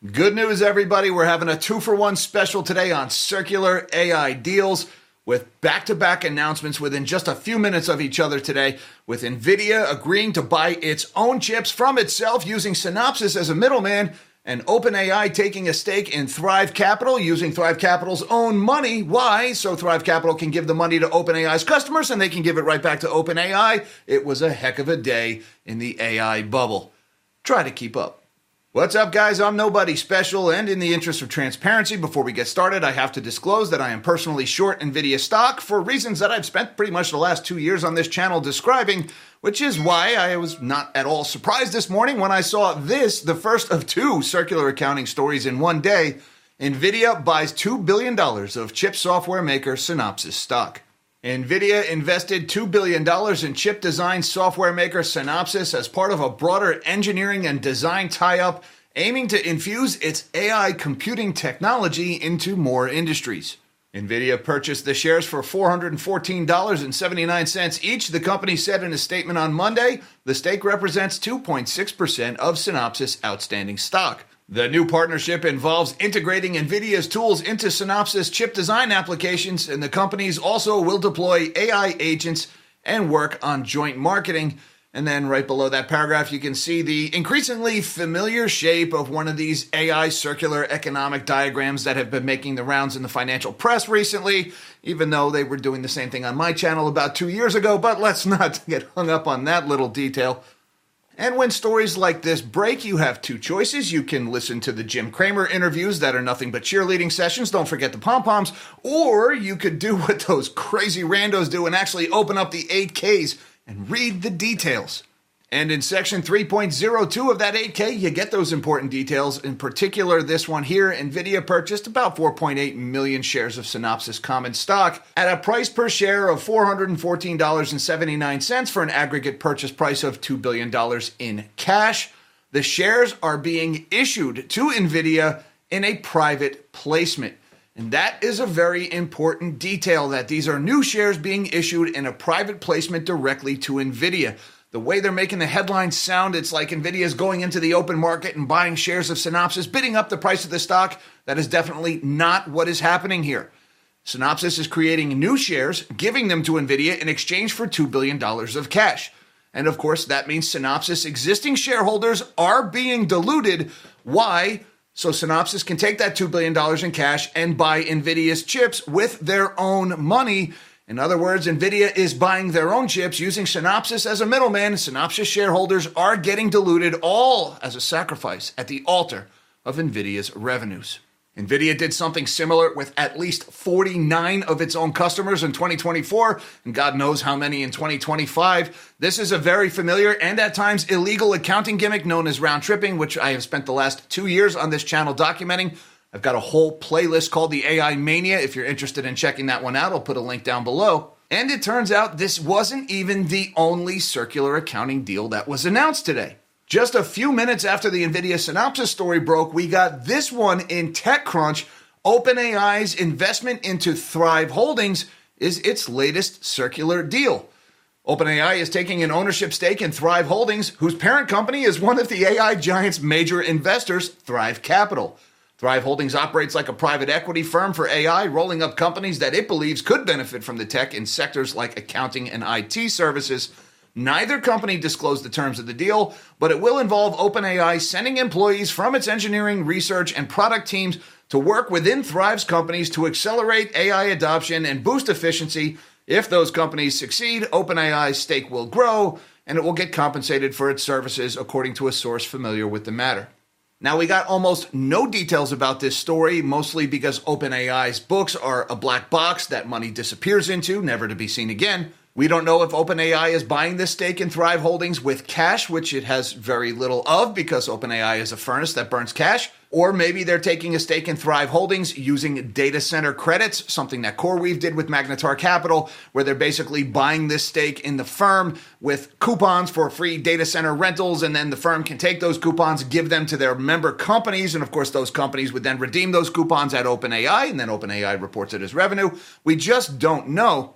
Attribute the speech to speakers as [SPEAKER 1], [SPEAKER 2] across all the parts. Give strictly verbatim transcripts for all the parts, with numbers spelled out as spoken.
[SPEAKER 1] Good news, everybody. We're having a two-for-one special today on circular A I deals with back-to-back announcements within just a few minutes of each other today, with NVIDIA agreeing to buy its own chips from itself using Synopsys as a middleman, and OpenAI taking a stake in Thrive Capital using Thrive Capital's own money. Why? So Thrive Capital can give the money to OpenAI's customers and they can give it right back to OpenAI. It was a heck of a day in the A I bubble. Try to keep up. What's up, guys? I'm Nobody Special, and in the interest of transparency, before we get started, I have to disclose that I am personally short NVIDIA stock for reasons that I've spent pretty much the last two years on this channel describing, which is why I was not at all surprised this morning when I saw this, the first of two circular accounting stories in one day. NVIDIA buys two billion dollars of chip software maker Synopsys stock. NVIDIA invested two billion dollars in chip design software maker Synopsys as part of a broader engineering and design tie-up aiming to infuse its A I computing technology into more industries. NVIDIA purchased the shares for four hundred fourteen dollars and seventy-nine cents each. The company said in a statement on Monday, the stake represents two point six percent of Synopsys' outstanding stock. The new partnership involves integrating NVIDIA's tools into Synopsys chip design applications, and the companies also will deploy A I agents and work on joint marketing. And then right below that paragraph, you can see the increasingly familiar shape of one of these A I circular economic diagrams that have been making the rounds in the financial press recently, even though they were doing the same thing on my channel about two years ago. But let's not get hung up on that little detail. And when stories like this break, you have two choices. You can listen to the Jim Cramer interviews that are nothing but cheerleading sessions. Don't forget the pom-poms. Or you could do what those crazy randos do and actually open up the eight Ks and read the details. And in section three point oh two of that eight K, you get those important details. In particular, this one here, NVIDIA purchased about four point eight million shares of Synopsys common stock at a price per share of four hundred fourteen dollars and seventy-nine cents for an aggregate purchase price of two billion dollars in cash. The shares are being issued to NVIDIA in a private placement. And that is a very important detail, that these are new shares being issued in a private placement directly to NVIDIA. The way they're making the headlines sound, it's like NVIDIA is going into the open market and buying shares of Synopsys, bidding up the price of the stock. That is definitely not what is happening here. Synopsys is creating new shares, giving them to NVIDIA in exchange for two billion dollars of cash. And of course, that means Synopsys' existing shareholders are being diluted. Why? So Synopsys can take that two billion dollars in cash and buy NVIDIA's chips with their own money. In other words, NVIDIA is buying their own chips using Synopsys as a middleman. Synopsys shareholders are getting diluted, all as a sacrifice at the altar of NVIDIA's revenues. NVIDIA did something similar with at least forty-nine of its own customers in twenty twenty-four, and God knows how many in twenty twenty-five. This is a very familiar and at times illegal accounting gimmick known as round tripping, which I have spent the last two years on this channel documenting. I've got a whole playlist called the A I Mania. If you're interested in checking that one out, I'll put a link down below. And it turns out this wasn't even the only circular accounting deal that was announced today. Just a few minutes after the NVIDIA Synopsys story broke, we got this one in TechCrunch. OpenAI's investment into Thrive Holdings is its latest circular deal. OpenAI is taking an ownership stake in Thrive Holdings, whose parent company is one of the A I giant's major investors, Thrive Capital. Thrive Holdings operates like a private equity firm for A I, rolling up companies that it believes could benefit from the tech in sectors like accounting and I T services. Neither company disclosed the terms of the deal, but it will involve OpenAI sending employees from its engineering, research, and product teams to work within Thrive's companies to accelerate A I adoption and boost efficiency. If those companies succeed, OpenAI's stake will grow, and it will get compensated for its services, according to a source familiar with the matter. Now, we got almost no details about this story, mostly because OpenAI's books are a black box that money disappears into, never to be seen again. We don't know if OpenAI is buying this stake in Thrive Holdings with cash, which it has very little of because OpenAI is a furnace that burns cash. Or maybe they're taking a stake in Thrive Holdings using data center credits, something that CoreWeave did with Magnetar Capital, where they're basically buying this stake in the firm with coupons for free data center rentals, and then the firm can take those coupons, give them to their member companies, and of course those companies would then redeem those coupons at OpenAI, and then OpenAI reports it as revenue. We just don't know.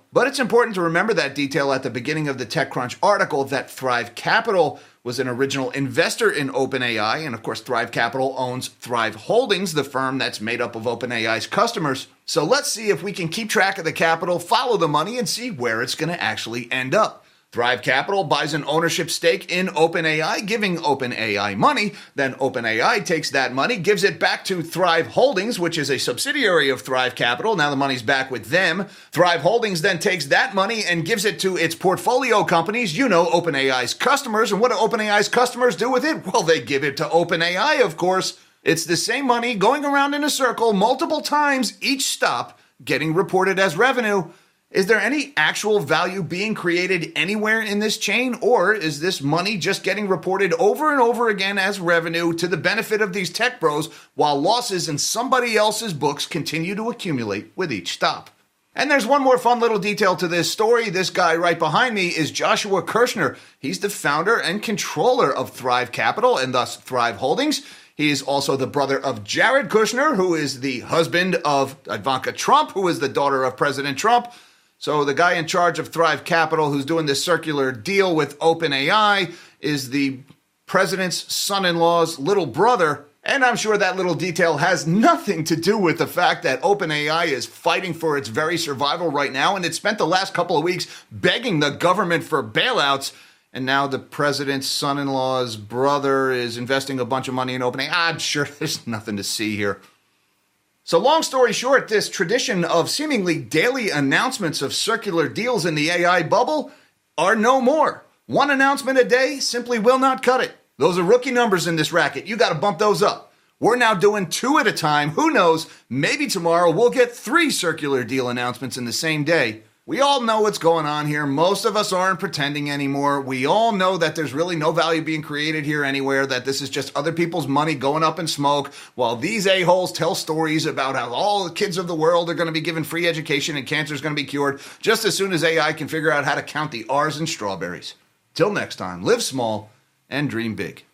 [SPEAKER 1] But it's important to remember that detail at the beginning of the TechCrunch article that Thrive Capital was an original investor in OpenAI, and of course Thrive Capital owns Thrive Holdings, the firm that's made up of OpenAI's customers. So let's see if we can keep track of the capital, follow the money, and see where it's going to actually end up. Thrive Capital buys an ownership stake in OpenAI, giving OpenAI money. Then OpenAI takes that money, gives it back to Thrive Holdings, which is a subsidiary of Thrive Capital. Now the money's back with them. Thrive Holdings then takes that money and gives it to its portfolio companies, you know, OpenAI's customers. And what do OpenAI's customers do with it? Well, they give it to OpenAI, of course. It's the same money going around in a circle multiple times, each stop getting reported as revenue. Is there any actual value being created anywhere in this chain, or is this money just getting reported over and over again as revenue to the benefit of these tech bros while losses in somebody else's books continue to accumulate with each stop? And there's one more fun little detail to this story. This guy right behind me is Joshua Kirshner. He's the founder and controller of Thrive Capital and thus Thrive Holdings. He is also the brother of Jared Kushner, who is the husband of Ivanka Trump, who is the daughter of President Trump. So the guy in charge of Thrive Capital who's doing this circular deal with OpenAI is the president's son-in-law's little brother. And I'm sure that little detail has nothing to do with the fact that OpenAI is fighting for its very survival right now. And it spent the last couple of weeks begging the government for bailouts. And now the president's son-in-law's brother is investing a bunch of money in OpenAI. I'm sure there's nothing to see here. So long story short, this tradition of seemingly daily announcements of circular deals in the A I bubble are no more. One announcement a day simply will not cut it. Those are rookie numbers in this racket. You got to bump those up. We're now doing two at a time. Who knows? Maybe tomorrow we'll get three circular deal announcements in the same day. We all know what's going on here. Most of us aren't pretending anymore. We all know that there's really no value being created here anywhere, that this is just other people's money going up in smoke, while these a-holes tell stories about how all the kids of the world are going to be given free education and cancer is going to be cured just as soon as A I can figure out how to count the R's in strawberries. Till next time, live small and dream big.